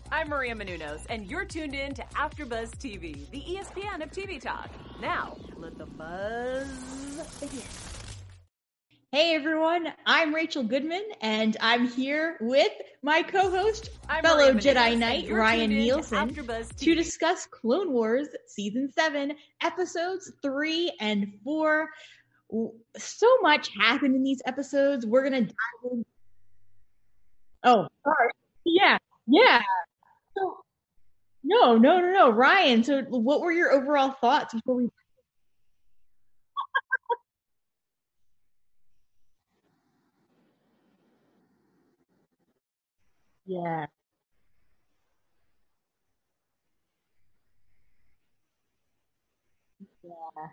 I'm Maria Menounos, and you're tuned in to AfterBuzz TV, the ESPN of TV talk. Now, let the buzz begin. Hey everyone, I'm Rachel Goodman, and I'm here with my co-host, fellow Jedi Knight Ryan Nielsen, to discuss Clone Wars Season 7, Episodes 3 and 4. So much happened in these episodes. We're gonna dive in. Oh, sorry. Yeah. So, no. Ryan, so what were your overall thoughts before we... Yeah. Yeah.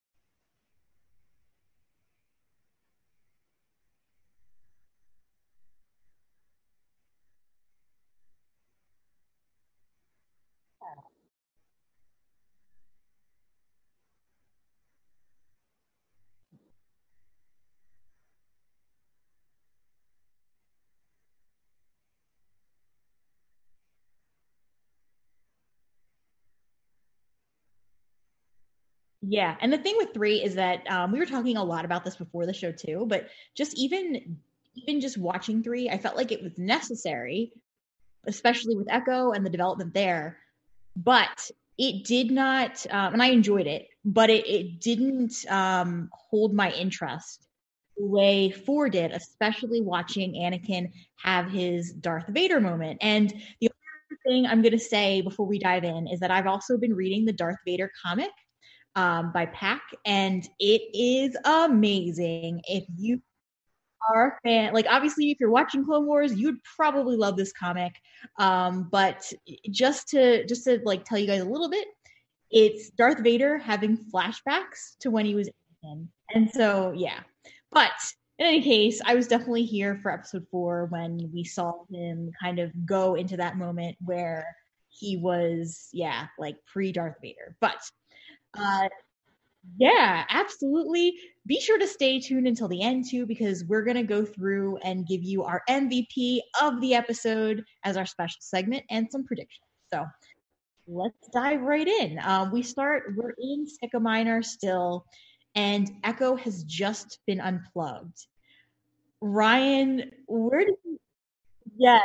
Yeah, and the thing with 3 is that we were talking a lot about this before the show too, but just even just watching 3, I felt like it was necessary, especially with Echo and the development there. But it did not, and I enjoyed it, but it didn't hold my interest the way 4 did, especially watching Anakin have his Darth Vader moment. And the other thing I'm going to say before we dive in is that I've also been reading the Darth Vader comic by Pack, and it is amazing. If you are a fan, like obviously if you're watching Clone Wars, you'd probably love this comic. But just to like tell you guys a little bit, it's Darth Vader having flashbacks to when he was Anakin. And so yeah. But in any case, I was definitely here for episode 4 when we saw him kind of go into that moment where he was, yeah, like pre Darth Vader. But uh, yeah, absolutely. Be sure to stay tuned until the end too, because we're going to go through and give you our MVP of the episode as our special segment and some predictions. So let's dive right in. We're in Sicko Minor still, and Echo has just been unplugged. Ryan, where did you, yeah,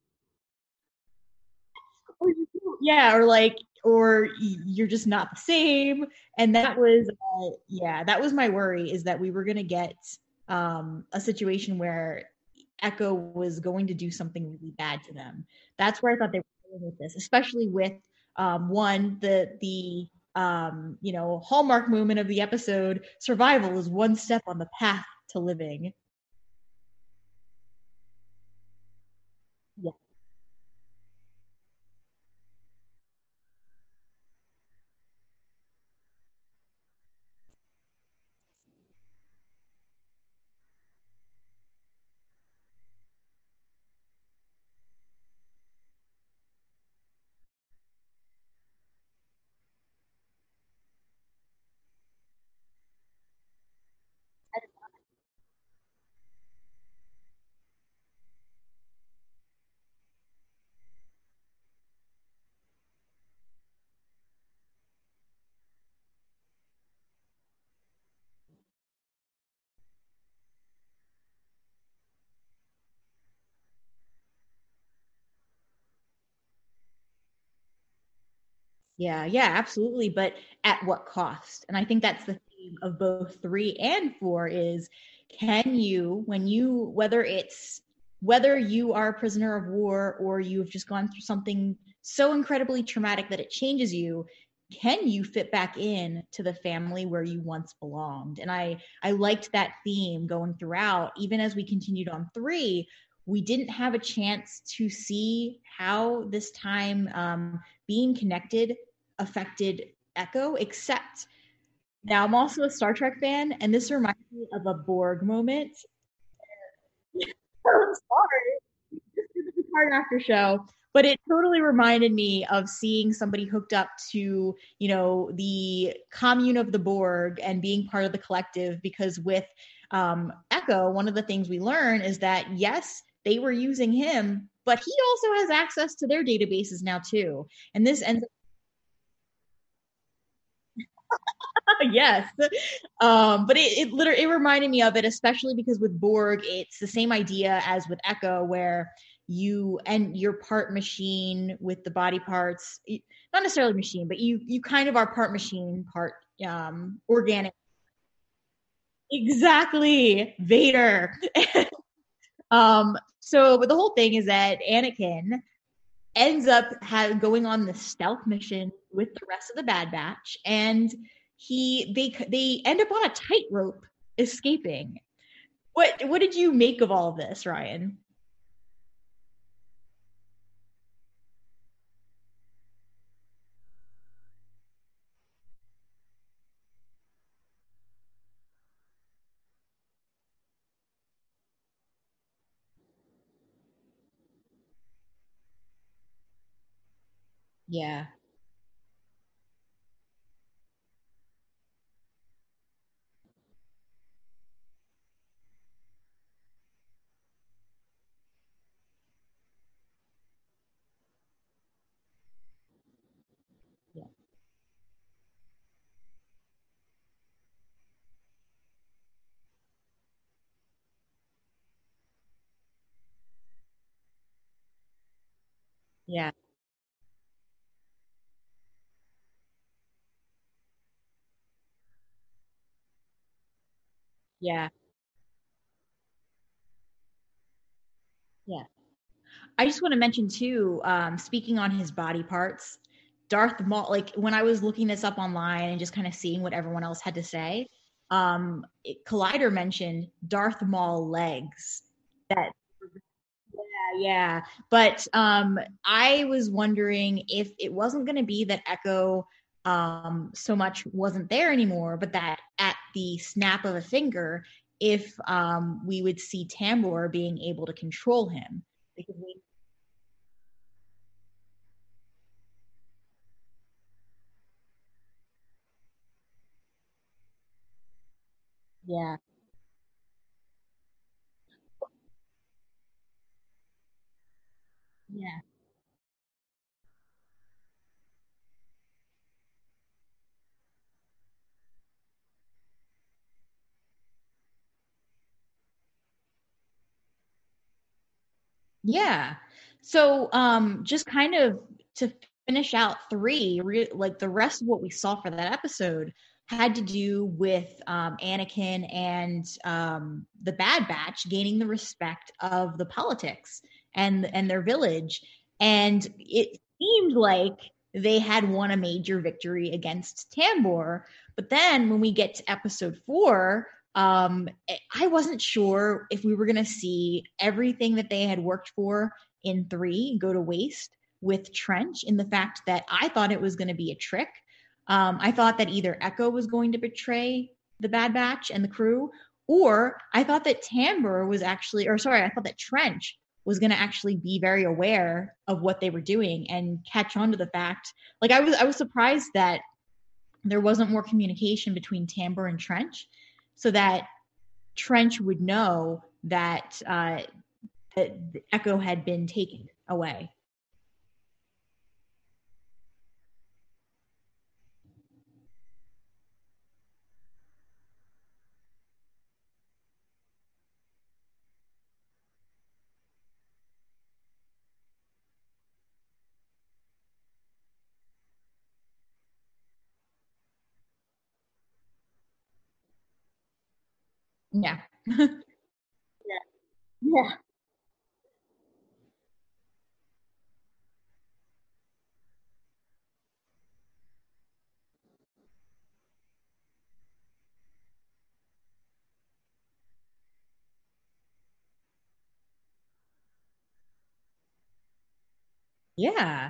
or like, or you're just not the same. And that was, that was my worry, is that we were going to get a situation where Echo was going to do something really bad to them. That's where I thought they were going with this, especially with one, the hallmark moment of the episode, survival is one step on the path to living. Yeah. Yeah, absolutely. But at what cost? And I think that's the theme of both 3 and 4 is, can you, whether you are a prisoner of war or you've just gone through something so incredibly traumatic that it changes you, can you fit back in to the family where you once belonged? And I liked that theme going throughout, even as we continued on 3. We didn't have a chance to see how this time being connected affected Echo, except now I'm also a Star Trek fan, and this reminds me of a Borg moment. I'm sorry, this is the Picard After Show, but it totally reminded me of seeing somebody hooked up to, the commune of the Borg and being part of the collective. Because with Echo, one of the things we learn is that yes, they were using him but he also has access to their databases now too. And this ends yes. But it literally it reminded me of it, especially because with Borg, it's the same idea as with Echo, where you and you're part machine with the body parts, not necessarily machine, but you kind of are part machine, part organic. Exactly, Vader. But the whole thing is that Anakin ends up going on the stealth mission with the rest of the Bad Batch, and they end up on a tightrope escaping. What did you make of all of this, Ryan? Yeah, yeah, yeah, yeah, yeah. I just want to mention too, speaking on his body parts, Darth Maul. Like when I was looking this up online and just kind of seeing what everyone else had to say, Collider mentioned Darth Maul legs. That yeah. But I was wondering if it wasn't going to be that Echo so much wasn't there anymore, but that at the snap of a finger, if we would see Tambor being able to control him. Because we, yeah, yeah, yeah. So just kind of to finish out three, like the rest of what we saw for that episode had to do with Anakin and the Bad Batch gaining the respect of the politics and their village, and it seemed like they had won a major victory against Tambor. But then when we get to episode four, I wasn't sure if we were going to see everything that they had worked for in three go to waste with Trench, in the fact that I thought it was going to be a trick. I thought that either Echo was going to betray the Bad Batch and the crew, or I thought that Tambor was actually, or sorry, I thought that Trench was going to actually be very aware of what they were doing and catch on to the fact. Like I was surprised that there wasn't more communication between Tambor and Trench, so that Trench would know that Echo had been taken away. Yeah. Yeah. Yeah.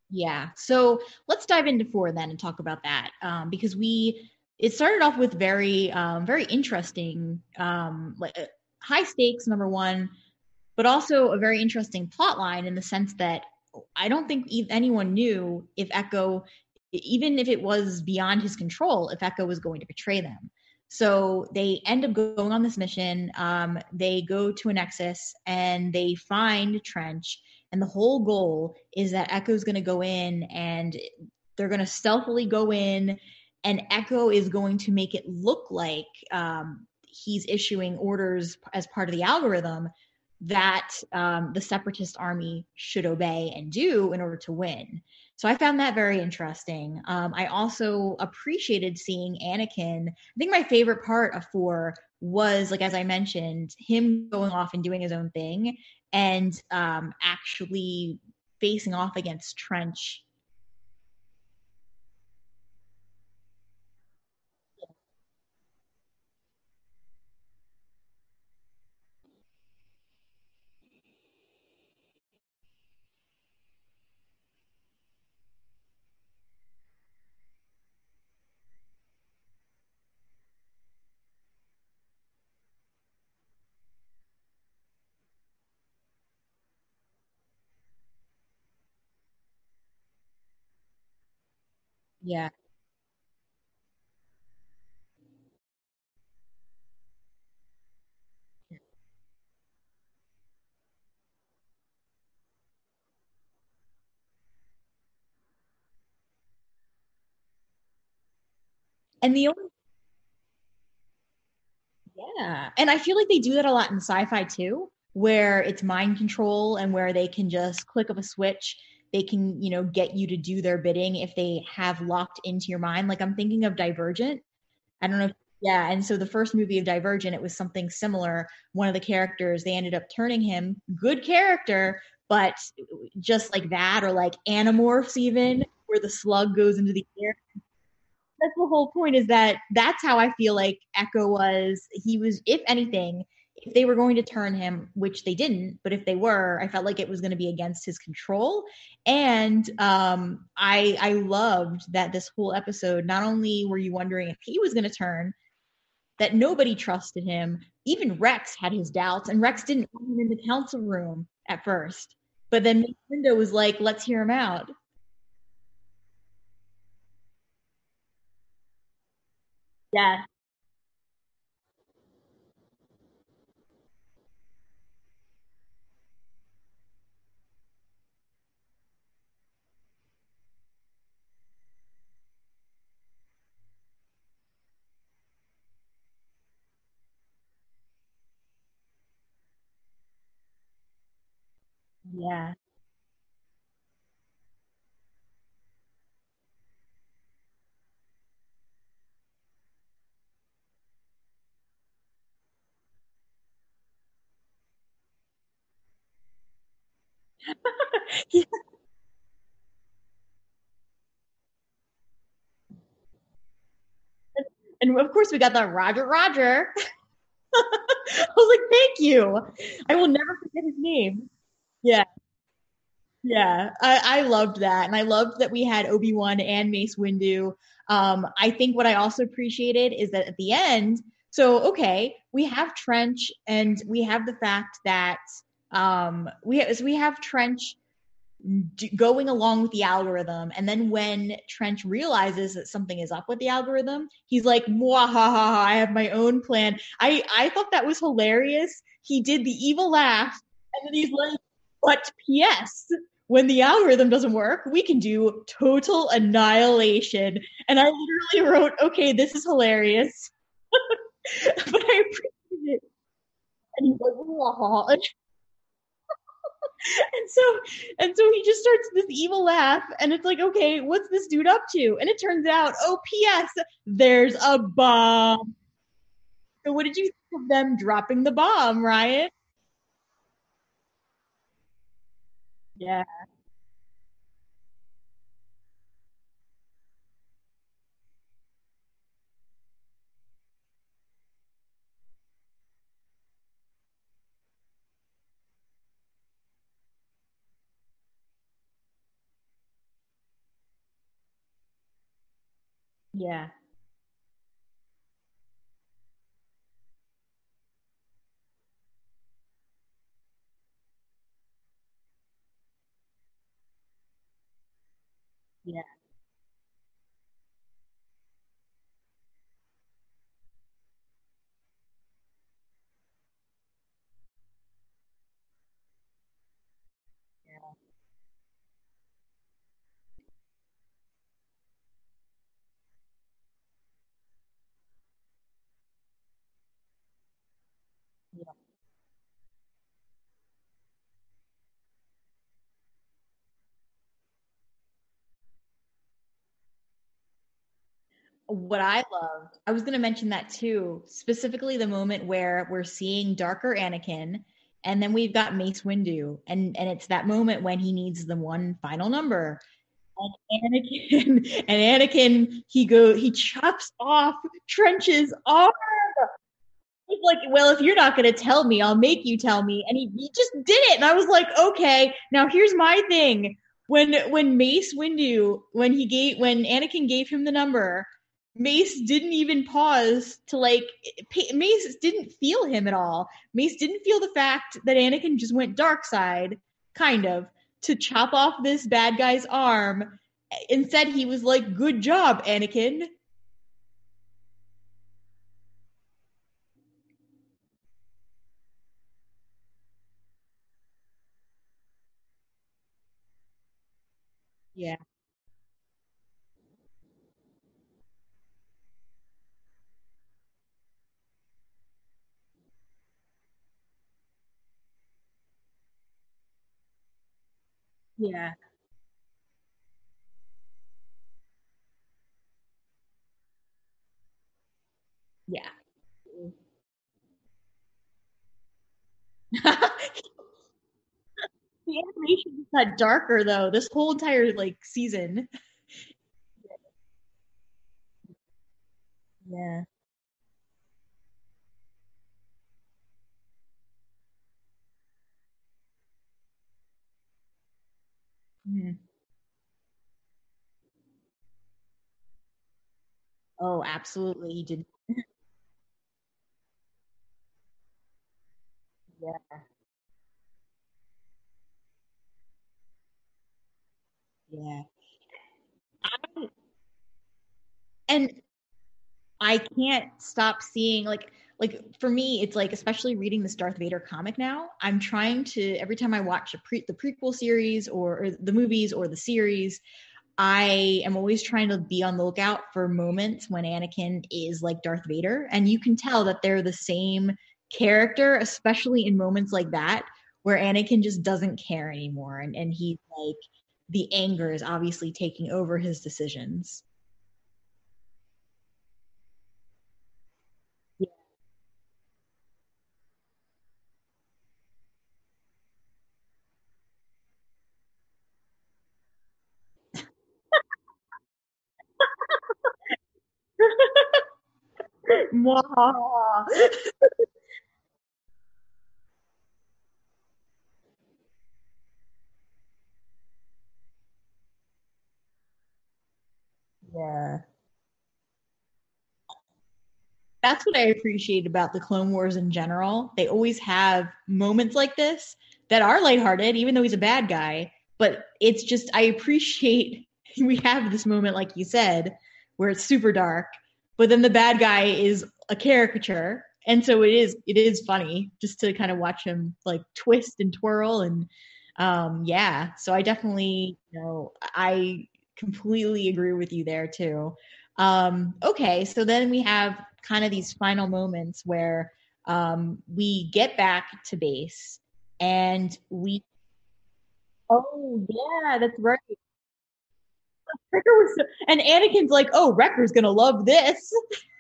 Yeah. So let's dive into four then and talk about that, because it started off with very interesting, high stakes, number one, but also a very interesting plot line in the sense that I don't think anyone knew if Echo, even if it was beyond his control, if Echo was going to betray them. So they end up going on this mission. They go to a Nexus and they find Trench. And the whole goal is that Echo's going to go in and they're going to stealthily go in, and Echo is going to make it look like he's issuing orders as part of the algorithm that the separatist army should obey and do in order to win. So I found that very interesting. I also appreciated seeing Anakin. I think my favorite part of four was, like, as I mentioned, him going off and doing his own thing and actually facing off against Trench. Yeah. And the only Yeah. And I feel like they do that a lot in sci-fi too, where it's mind control and where they can just click of a switch, they can, get you to do their bidding if they have locked into your mind. Like I'm thinking of Divergent. I don't know if, yeah, and so the first movie of Divergent, it was something similar. One of the characters, they ended up turning him, good character, but just like that, or like Animorphs even, where the slug goes into the air. That's the whole point, is that that's how I feel like Echo was. He was, if anything, if they were going to turn him, which they didn't, but if they were, I felt like it was going to be against his control. And I loved that this whole episode, not only were you wondering if he was going to turn, that nobody trusted him. Even Rex had his doubts, and Rex didn't want him in the council room at first. But then Linda was like, let's hear him out. Yeah, yeah. And of course, we got the Roger Roger. I was like, thank you. I will never forget his name. Yeah, yeah. I loved that. And I loved that we had Obi-Wan and Mace Windu. I think what I also appreciated is that at the end, so okay, we have Trench and we have the fact that we have Trench going along with the algorithm. And then when Trench realizes that something is up with the algorithm, he's like, "Mwahaha, I have my own plan." I thought that was hilarious. He did the evil laugh, and then he's like, "But P.S. When the algorithm doesn't work, we can do total annihilation." And I literally wrote, "Okay, this is hilarious," but I appreciate it. And he's like, "Mwahaha." And so he just starts this evil laugh, and it's like, okay, what's this dude up to? And it turns out, oh, P.S. There's a bomb. So what did you think of them dropping the bomb, Ryan? Yeah. Yeah. Yeah. Yeah. What I loved, I was going to mention that too, specifically the moment where we're seeing darker Anakin, and then we've got Mace Windu, and it's that moment when he needs the one final number, and Anakin, and Anakin, he chops off Trench's arm. He's like, well, if you're not going to tell me, I'll make you tell me. And he just did it. And I was like, okay, now here's my thing. When Mace Windu, when Anakin gave him the number, Mace didn't even pause to like, Mace didn't feel him at all. Mace didn't feel the fact that Anakin just went dark side, kind of, to chop off this bad guy's arm. Instead, he was like, good job, Anakin. Yeah. Yeah. Yeah. The animation got darker though. This whole entire like season. Yeah. Mhm. Oh, absolutely. He did. Yeah. Yeah. And I can't stop seeing like for me, it's like especially reading this Darth Vader comic now. I'm trying to every time I watch the prequel series or the movies or the series, I am always trying to be on the lookout for moments when Anakin is like Darth Vader. And you can tell that they're the same character, especially in moments like that, where Anakin just doesn't care anymore. And he's like, the anger is obviously taking over his decisions. Mwahaha. Yeah. That's what I appreciate about the Clone Wars in general. They always have moments like this that are lighthearted, even though he's a bad guy. But it's just, I appreciate we have this moment, like you said, where it's super dark, but then the bad guy is a caricature. And so it is funny just to kind of watch him like twist and twirl. And yeah, so I definitely, I completely agree with you there too. Okay, so then we have kind of these final moments where we get back to base and we oh yeah, that's right. Wrecker was and Anakin's like, oh, Wrecker's gonna love this.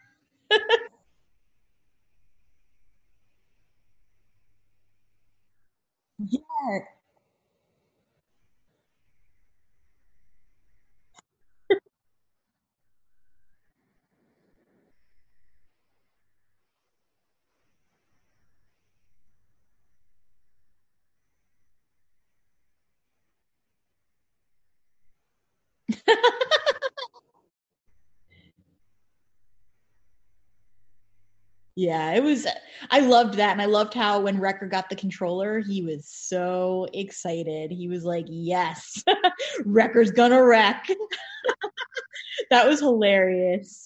Yeah. Yeah, it was. I loved that, and I loved how when Wrecker got the controller, he was so excited. He was like, "Yes, Wrecker's gonna wreck." That was hilarious.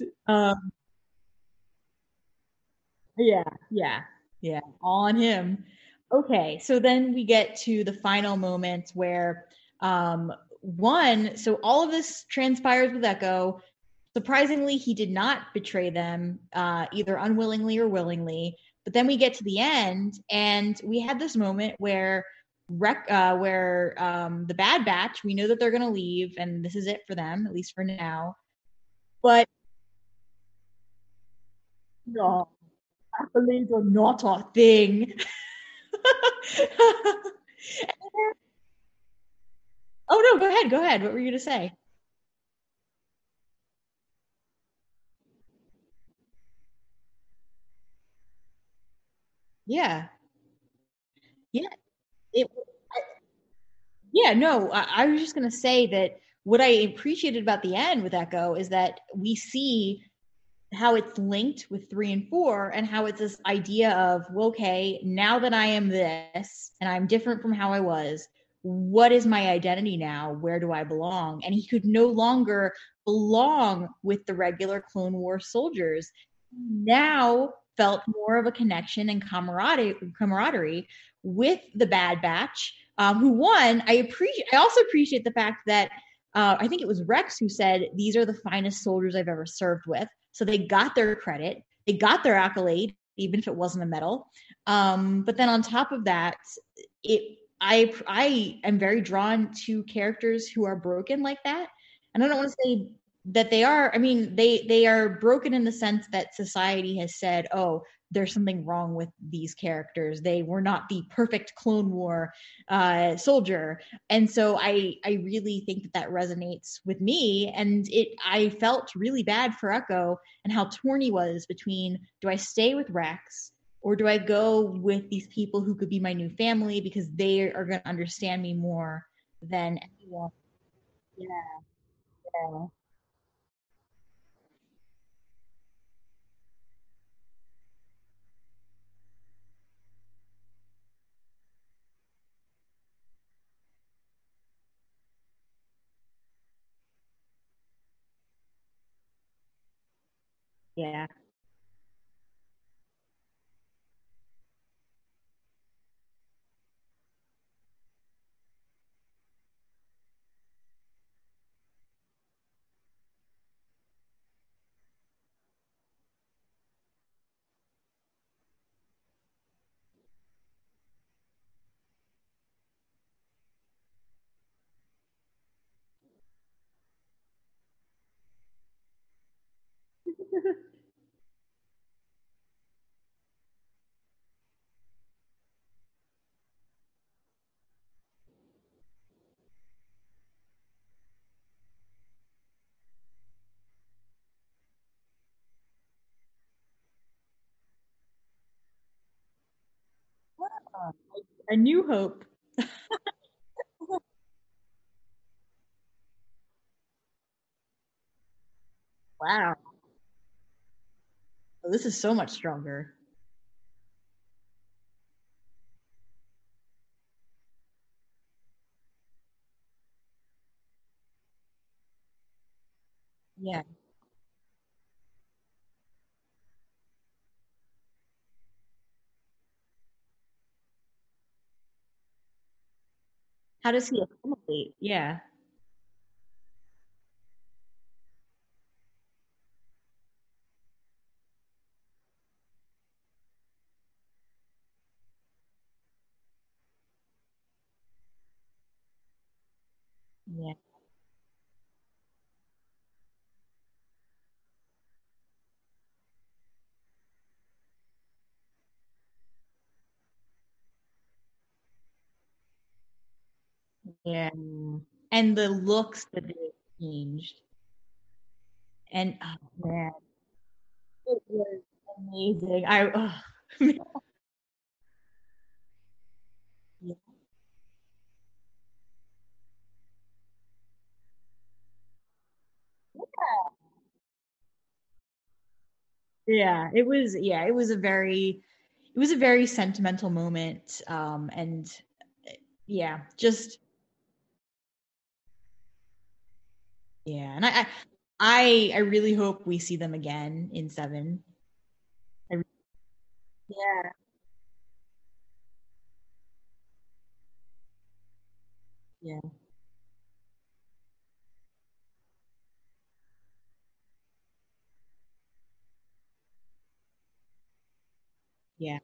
Yeah, yeah, yeah, all on him. Okay, so then we get to the final moment where so all of this transpires with Echo. Surprisingly, he did not betray them, either unwillingly or willingly. But then we get to the end, and we had this moment where the Bad Batch, we know that they're going to leave, and this is it for them, at least for now. But no, accolades are not a thing. Oh no, go ahead, go ahead. What were you going to say? Yeah, yeah. It, yeah, no, I was just going to say that what I appreciated about the end with Echo is that we see how it's linked with 3 and 4 and how it's this idea of, well, okay, now that I am this and I'm different from how I was, what is my identity now? Where do I belong? And he could no longer belong with the regular Clone War soldiers. Now felt more of a connection and camaraderie with the Bad Batch, who won. I also appreciate the fact that I think it was Rex who said, "These are the finest soldiers I've ever served with." So they got their credit, they got their accolade, even if it wasn't a medal. But then on top of that, I am very drawn to characters who are broken like that, and I don't want to say that they are. I mean, they are broken in the sense that society has said, "Oh, there's something wrong with these characters. They were not the perfect Clone War soldier." And so I really think that that resonates with me, and I felt really bad for Echo and how torn he was between, do I stay with Rex or do I go with these people who could be my new family because they are going to understand me more than anyone. Yeah, yeah, yeah. A New Hope. Wow. Oh, this is so much stronger. Yeah. How does he assimilate? Yeah. Yeah. Yeah. And the looks that they changed. And oh man, it was amazing. Yeah, Yeah, it was a very sentimental moment. And yeah, just yeah. And I really hope we see them again in seven. I, yeah, yeah, yeah,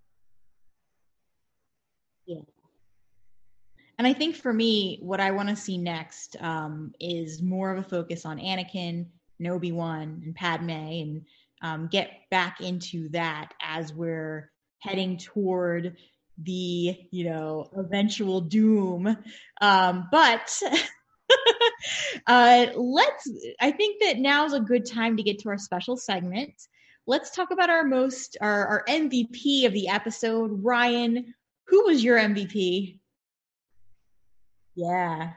yeah. And I think for me, what I want to see next is more of a focus on Anakin, and Obi-Wan, and Padme, and get back into that as we're heading toward the eventual doom. But let's. I think that now is a good time to get to our special segment. Let's talk about our MVP of the episode. Ryan, who was your MVP? Yeah.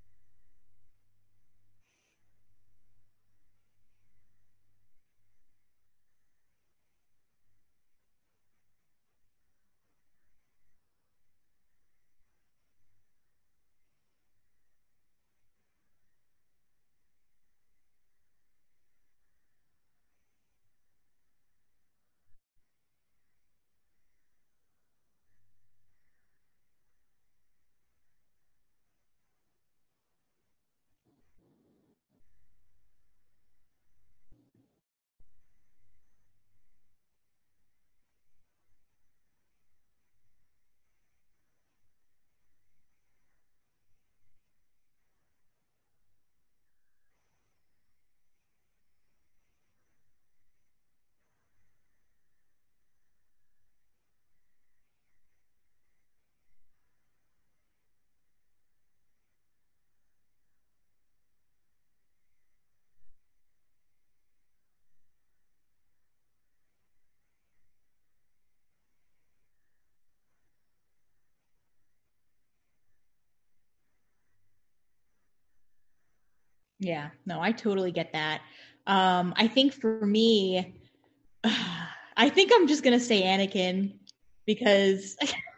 Yeah, no, I totally get that. I think for me, I think I'm just gonna say Anakin because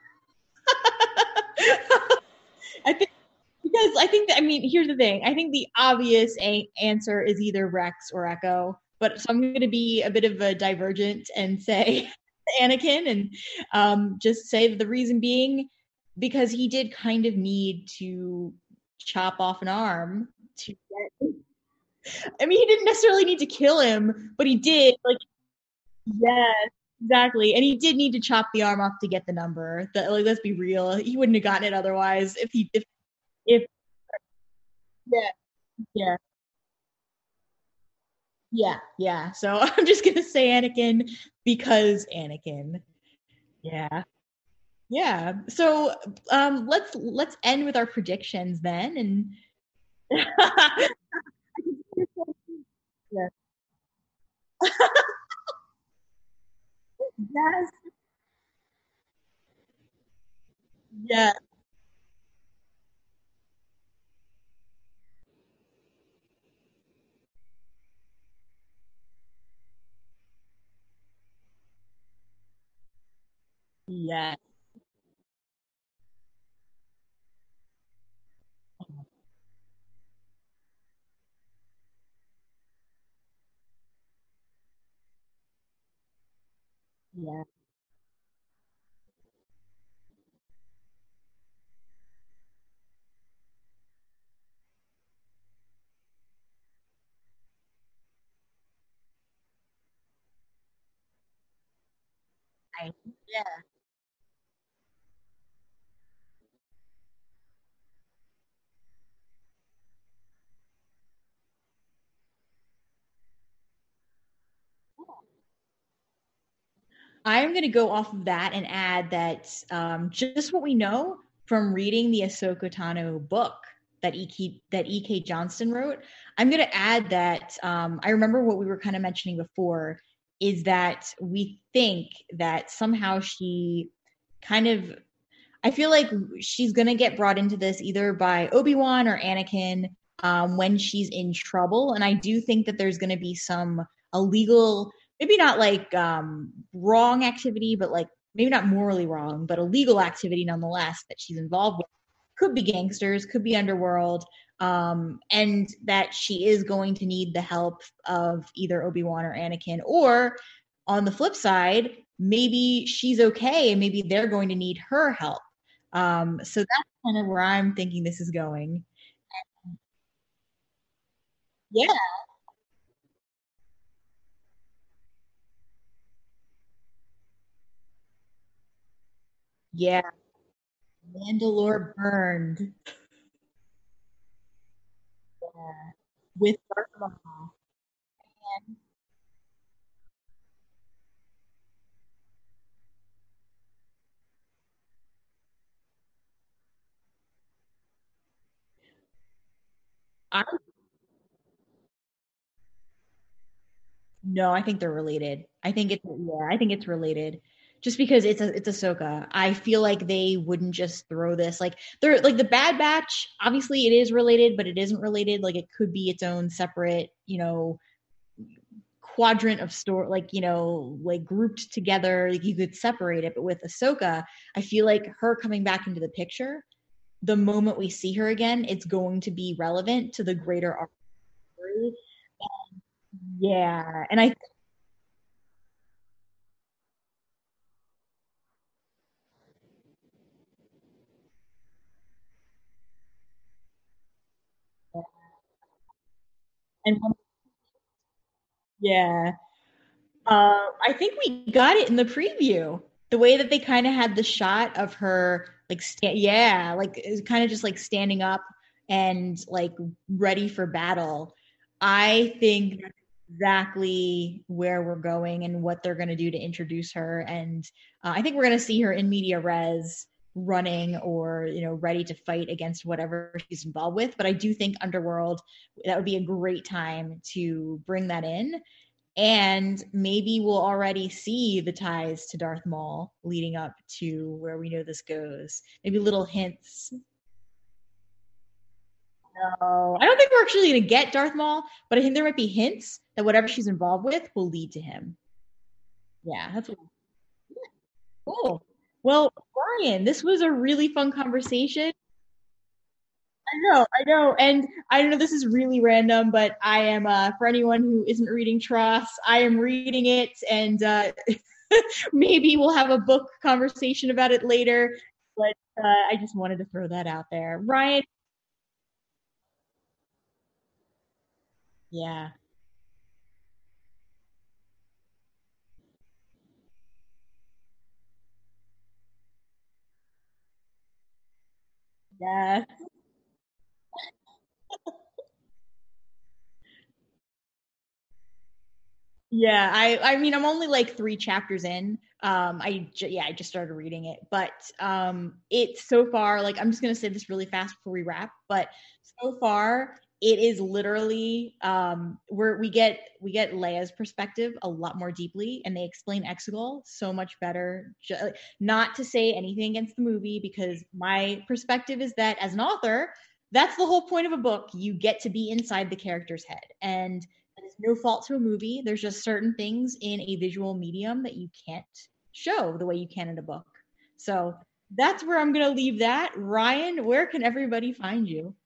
I think I think that, I mean, here's the thing. I think the obvious answer is either Rex or Echo, but so I'm going to be a bit of a divergent and say Anakin, and just say that the reason being because he did kind of need to chop off an arm to get. I mean, he didn't necessarily need to kill him, but he did. Like, yes, exactly. And he did need to chop the arm off to get the number. Like, let's be real. He wouldn't have gotten it otherwise if yeah, yeah, yeah, yeah. So I'm just gonna say Anakin because Anakin. Yeah. Yeah. So let's end with our predictions then. And yeah. Yes. Yeah. Yeah. Yeah. Yeah. I'm going to go off of that and add that just what we know from reading the Ahsoka Tano book that E.K. Johnston wrote. I'm going to add that I remember what we were kind of mentioning before is that we think that somehow she kind of I feel like she's going to get brought into this either by Obi-Wan or Anakin when she's in trouble. And I do think that there's going to be some illegal maybe not like wrong activity, but like maybe not morally wrong, but illegal activity nonetheless that she's involved with. Could be gangsters, could be underworld, and that she is going to need the help of either Obi-Wan or Anakin, or on the flip side, maybe she's okay and maybe they're going to need her help. So that's kind of where I'm thinking this is going. Yeah, yeah. Mandalore burned. Yeah. With Darth Maul. I No, I think they're related. I think it's related. Just because it's Ahsoka. I feel like they wouldn't just throw this like they're like the Bad Batch, obviously it is related, but it isn't related. Like it could be its own separate, quadrant of story, like, like grouped together, like you could separate it. But with Ahsoka, I feel like her coming back into the picture, the moment we see her again, it's going to be relevant to the greater arc story. Yeah. And I and yeah. I think we got it in the preview. The way that they kind of had the shot of her, like, yeah, like kind of just like standing up and like ready for battle. I think that's exactly where we're going and what they're going to do to introduce her. And I think we're going to see her in media res running or ready to fight against whatever she's involved with. But I do think Underworld, that would be a great time to bring that in, and maybe we'll already see the ties to Darth Maul leading up to where we know this goes. Maybe little hints. No, I don't think we're actually going to get Darth Maul, but I think there might be hints that whatever she's involved with will lead to him. Yeah, that's what, cool. Well, Brian, this was a really fun conversation. I know. And I know this is really random, but I am, for anyone who isn't reading Tross, I am reading it, and maybe we'll have a book conversation about it later. But I just wanted to throw that out there. Ryan, yeah, yeah, yeah. I mean, I'm only like 3 chapters in. I just started reading it, but it's so far, like, I'm just gonna say this really fast before we wrap, but so far it is literally where we get Leia's perspective a lot more deeply, and they explain Exegol so much better. Not to say anything against the movie, because my perspective is that as an author, that's the whole point of a book. You get to be inside the character's head, and that is no fault to a movie. There's just certain things in a visual medium that you can't show the way you can in a book. So that's where I'm going to leave that. Ryan, where can everybody find you?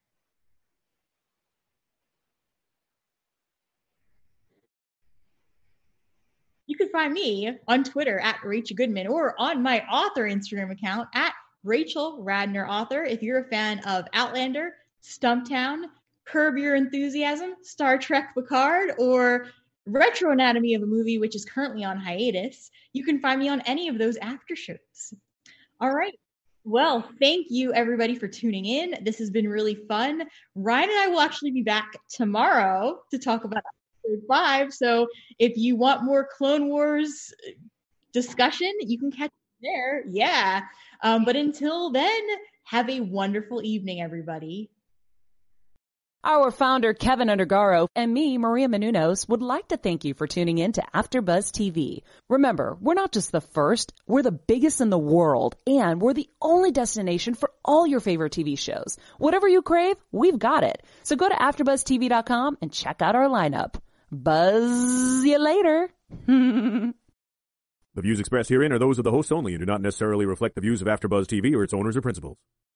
You can find me on Twitter at Rachel Goodman, or on my author Instagram account at Rachel Radner Author. If you're a fan of Outlander, Stumptown, Curb Your Enthusiasm, Star Trek Picard, or Retro Anatomy of a Movie, which is currently on hiatus, you can find me on any of those after shows. All right. Well, thank you everybody for tuning in. This has been really fun. Ryan and I will actually be back tomorrow to talk about episode 5. So if you want more Clone Wars discussion, you can catch it there. Yeah. But until then, have a wonderful evening, everybody. Our founder, Kevin Undergaro, and me, Maria Menounos, would like to thank you for tuning in to AfterBuzz TV. Remember, we're not just the first, we're the biggest in the world, and we're the only destination for all your favorite TV shows. Whatever you crave, we've got it. So go to AfterBuzzTV.com and check out our lineup. Buzz you later. The views expressed herein are those of the hosts only and do not necessarily reflect the views of AfterBuzz TV or its owners or principals.